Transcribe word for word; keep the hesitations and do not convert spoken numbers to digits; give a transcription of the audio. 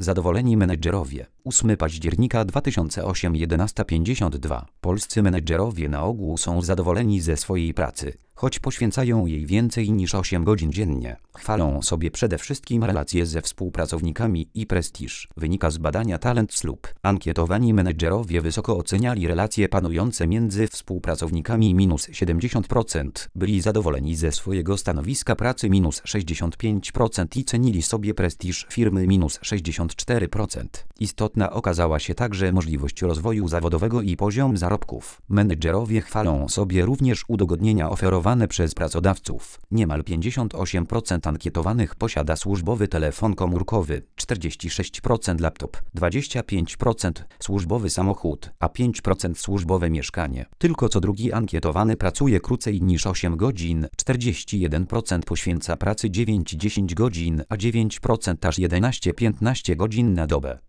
Zadowoleni menedżerowie. ósmego października dwa tysiące ósmego jedenasta pięćdziesiąt dwa. Polscy menedżerowie na ogół są zadowoleni ze swojej pracy, choć poświęcają jej więcej niż osiem godzin dziennie. Chwalą sobie przede wszystkim relacje ze współpracownikami i prestiż. Wynika z badania Talent Sloop. Ankietowani menedżerowie wysoko oceniali relacje panujące między współpracownikami minus siedemdziesiąt procent, byli zadowoleni ze swojego stanowiska pracy minus sześćdziesiąt pięć procent i cenili sobie prestiż firmy minus sześćdziesiąt cztery procent. Istotna okazała się także możliwość rozwoju zawodowego i poziom zarobków. Menedżerowie chwalą sobie również udogodnienia oferowane przez pracodawców. Niemal pięćdziesiąt osiem procent ankietowanych posiada służbowy telefon komórkowy, czterdzieści sześć procent laptop, dwadzieścia pięć procent służbowy samochód, a pięć procent służbowe mieszkanie. Tylko co drugi ankietowany pracuje krócej niż osiem godzin, czterdzieści jeden procent poświęca pracy dziewięć do dziesięciu godzin, a dziewięć procent aż jedenaście do piętnastu godzin na dobę.